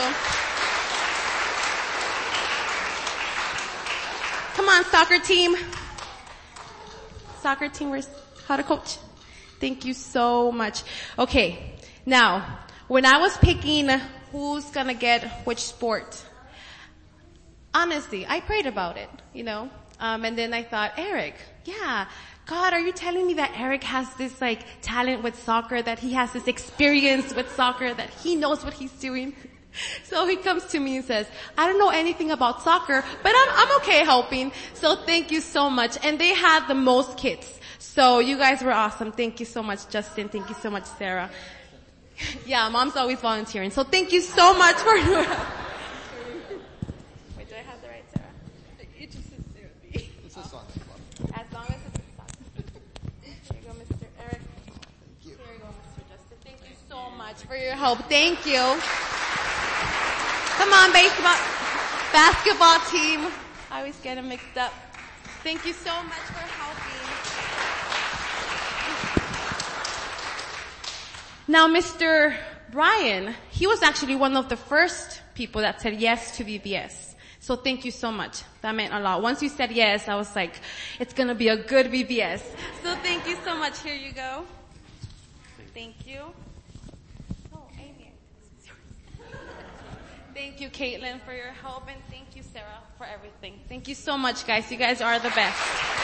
Come on, soccer team. Soccer team, where's how to coach? Thank you so much. Okay, now, when I was picking who's gonna get which sport, honestly, I prayed about it, you know, um, and then I thought, Eric, yeah, God, are you telling me that Eric has this like talent with soccer, that he has this experience with soccer, that he knows what he's doing? So he comes to me and says, I don't know anything about soccer, but I'm, I'm okay helping. So thank you so much. And they had the most kids. So you guys were awesome. Thank you so much, Justin. Thank you so much, Sarah. Yeah, mom's always volunteering. So thank you so much for your help. Wait, do I have the right Sarah? It just says Sarah B. It's a song. As long as it's a song. Here you go, Mister Eric. Thank you. Here you go, Mister Justin. Thank you so much for your help. Thank you. Come on, baseball, basketball team. I always get them mixed up. Thank you so much for helping. Now, Mister Brian, he was actually one of the first people that said yes to V B S. So thank you so much. That meant a lot. Once you said yes, I was like, it's gonna be a good V B S. So thank you so much. Here you go. Thank you. Thank you, Caitlin, for your help, and thank you, Sarah, for everything. Thank you so much, guys. You guys are the best.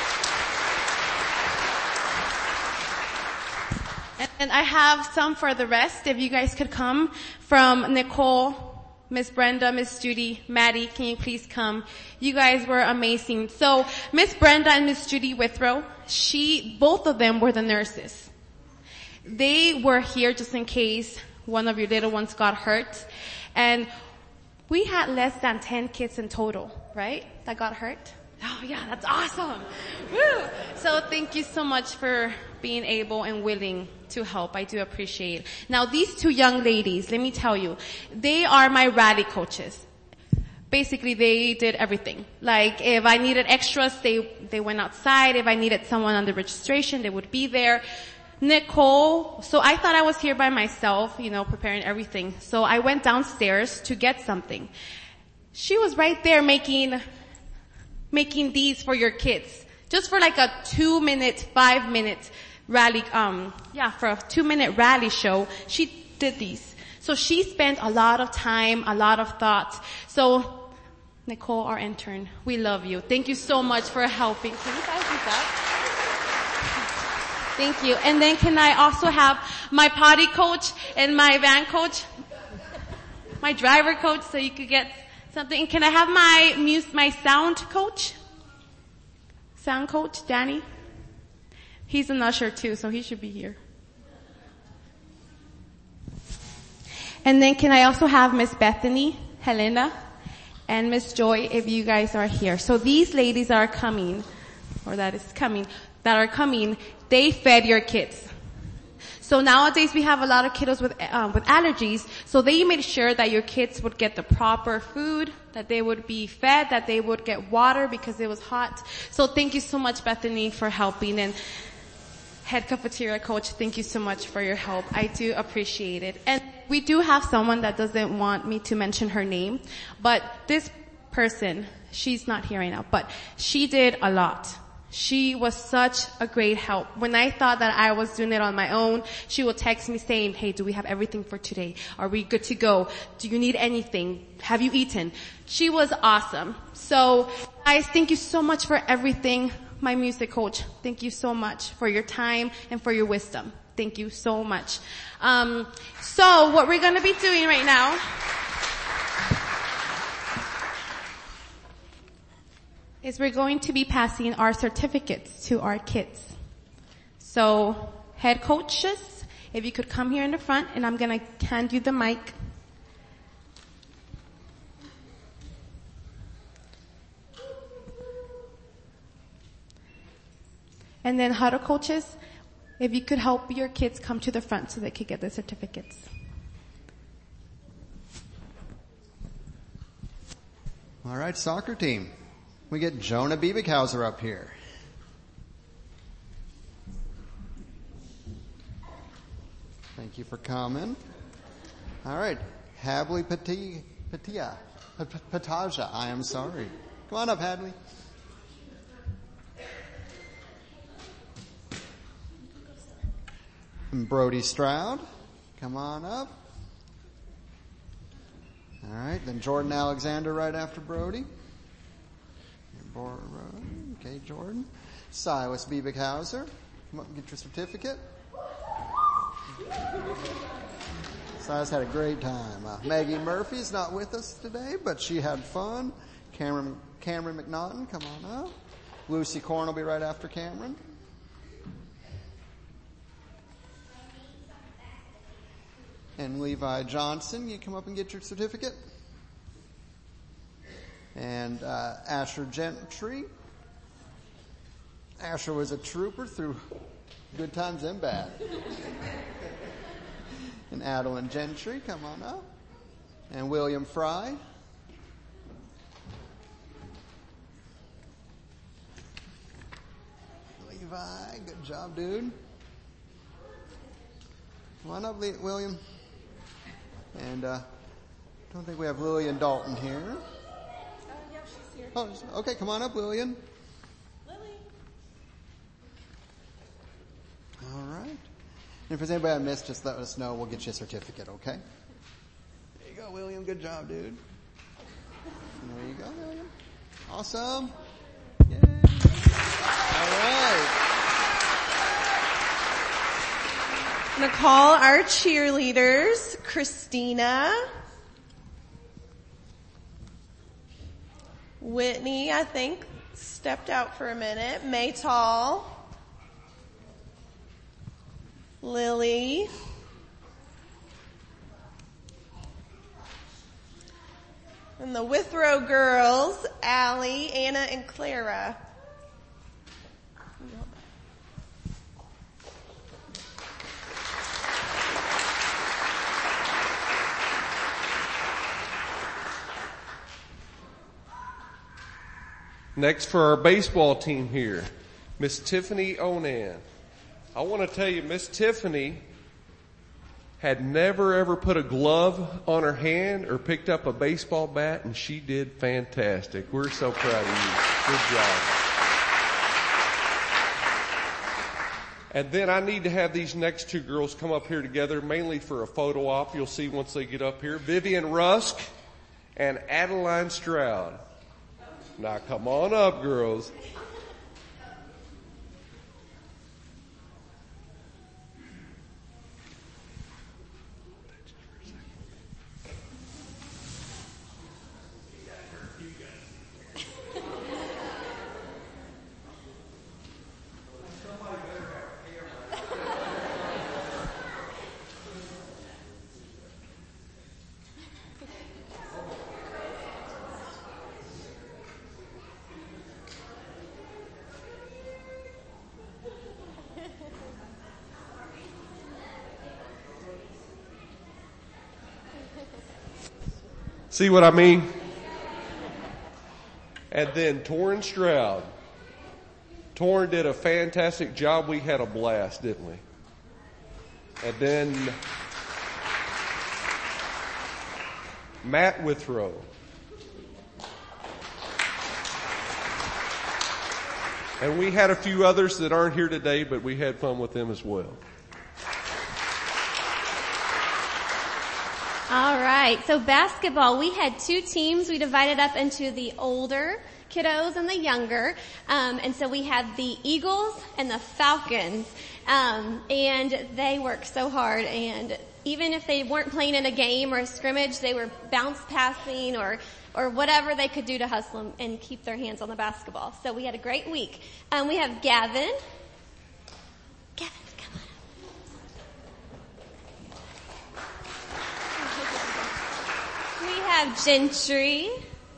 And I have some for the rest. If you guys could come from Nicole, Miss Brenda, Miss Judy, Maddie, can you please come? You guys were amazing. So Miss Brenda and Miss Judy Withrow, she, both of them were the nurses. They were here just in case one of your little ones got hurt. And we had less than ten kids in total, right? That got hurt. Oh yeah, that's awesome. Woo! So thank you so much for being able and willing to help. I do appreciate it. Now these two young ladies, let me tell you, they are my rally coaches. Basically they did everything. Like if I needed extras, they, they went outside. If I needed someone on the registration, they would be there. Nicole, so I thought I was here by myself, you know, preparing everything. So I went downstairs to get something. She was right there making, making these for your kids. Just for like a two minute, five minute rally, um, yeah, for a two minute rally show, she did these. So she spent a lot of time, a lot of thought. So Nicole, our intern, we love you. Thank you so much for helping. Can you guys do that? Thank you. And then can I also have my potty coach and my van coach, my driver coach, so you could get something. Can I have my muse, my sound coach? Sound coach, Danny? He's an usher too, so he should be here. And then can I also have Miss Bethany, Helena, and Miss Joy if you guys are here. So these ladies are coming, or that is coming, that are coming, they fed your kids. So nowadays we have a lot of kiddos with um, with allergies, so they made sure that your kids would get the proper food, that they would be fed, that they would get water because it was hot. So thank you so much, Bethany, for helping. And head cafeteria coach, thank you so much for your help. I do appreciate it. And we do have someone that doesn't want me to mention her name, but this person, she's not here right now, but she did a lot. She was such a great help. When I thought that I was doing it on my own, she would text me saying, hey, do we have everything for today? Are we good to go? Do you need anything? Have you eaten? She was awesome. So guys, thank you so much for everything. My music coach, thank you so much for your time and for your wisdom. Thank you so much. Um, so what we're going to be doing right now is we're going to be passing our certificates to our kids. So head coaches, if you could come here in the front, and I'm going to hand you the mic. And then huddle coaches, if you could help your kids come to the front so they could get the certificates. All right, soccer team. We get Jonah Biebighauser up here. Thank you for coming. All right, Hadley Patia, Patia, Pataja, I am sorry. Come on up, Hadley. And Brody Stroud, come on up. All right, then Jordan Alexander right after Brody. Okay, Jordan. Silas Biebighauser, come up and get your certificate. Silas had a great time. Uh, Maggie Murphy's not with us today, but she had fun. Cameron, Cameron McNaughton, come on up. Lucy Corn will be right after Cameron. And Levi Johnson, you come up and get your certificate. And uh, Asher Gentry. Asher was a trooper through good times and bad. And Adeline Gentry, come on up. And William Fry. Levi, good job, dude. Come on up, William. And uh don't think we have Lillian Dalton here. Oh, okay, come on up, Lillian. Lily. All right. And if there's anybody I missed, just let us know. We'll get you a certificate, okay? There you go, William. Good job, dude. There you go, William. Awesome. Yay. All right. I'm going to call our cheerleaders, Christina, Whitney, I think, stepped out for a minute. Maytal. Lily. And the Withrow girls, Allie, Anna, and Clara. Next for our baseball team here, Miss Tiffany Onan. I want to tell you, Miss Tiffany had never ever put a glove on her hand or picked up a baseball bat, and she did fantastic. We're so proud of you. Good job. And then I need to have these next two girls come up here together, mainly for a photo op. You'll see once they get up here. Vivian Rusk and Adeline Stroud. Now come on up, girls. See what I mean? And then Torrin Stroud. Torrin did a fantastic job. We had a blast, didn't we? And then Matt Withrow. And we had a few others that aren't here today, but we had fun with them as well. All right. So basketball, we had two teams. We divided up into the older kiddos and the younger. Um, and so we had the Eagles and the Falcons. Um, and they worked so hard. And even if they weren't playing in a game or a scrimmage, they were bounce passing or or whatever they could do to hustle them and keep their hands on the basketball. So we had a great week. Um, we have Gavin. Gavin, come on. We have Gentry.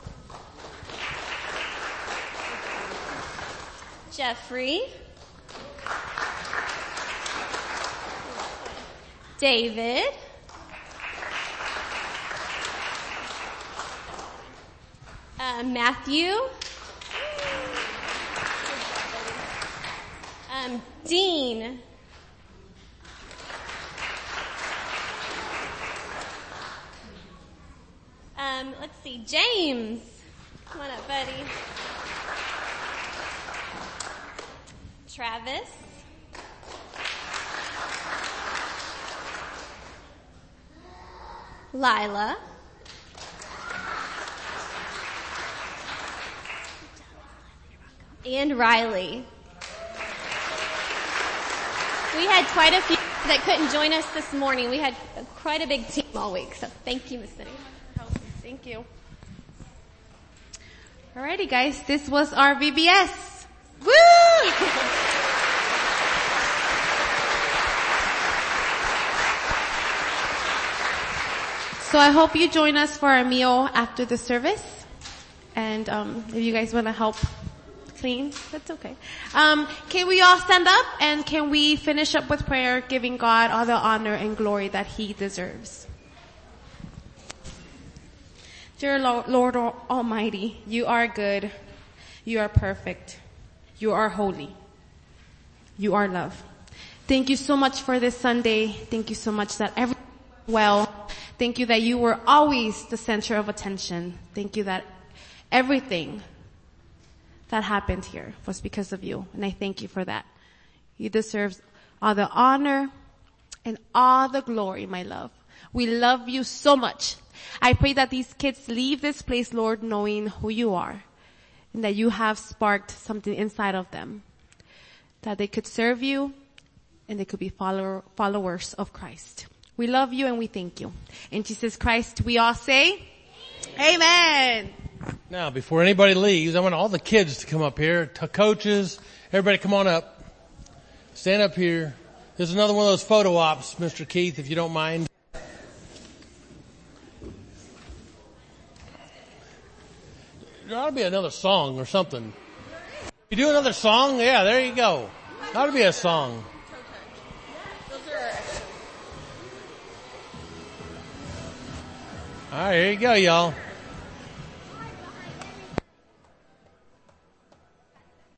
Jeffrey. David. Uh, Matthew. Um, Dean. Um, let's see, James. Come on up, buddy. Travis. Lila. And Riley. We had quite a few that couldn't join us this morning. We had quite a big team all week, so thank you, Miz Cindy. Thank you. Alrighty guys, this was our V B S. Woo! So I hope you join us for our meal after the service. And um, if you guys want to help clean, that's okay. Um, can we all stand up and can we finish up with prayer, giving God all the honor and glory that He deserves? Dear Lord, Lord Almighty, You are good. You are perfect. You are holy. You are love. Thank You so much for this Sunday. Thank You so much that everything went well. Thank You that You were always the center of attention. Thank You that everything that happened here was because of You. And I thank You for that. You deserve all the honor and all the glory, my love. We love You so much. I pray that these kids leave this place, Lord, knowing who You are and that You have sparked something inside of them, that they could serve You and they could be follower, followers of Christ. We love You and we thank You. In Jesus Christ, we all say, Amen. Now, before anybody leaves, I want all the kids to come up here, to coaches, everybody come on up. Stand up here. This is another one of those photo ops, Mister Keith, if you don't mind. There ought to be another song or something. You do another song? Yeah, there you go. There ought to be a song. All right, here you go, y'all.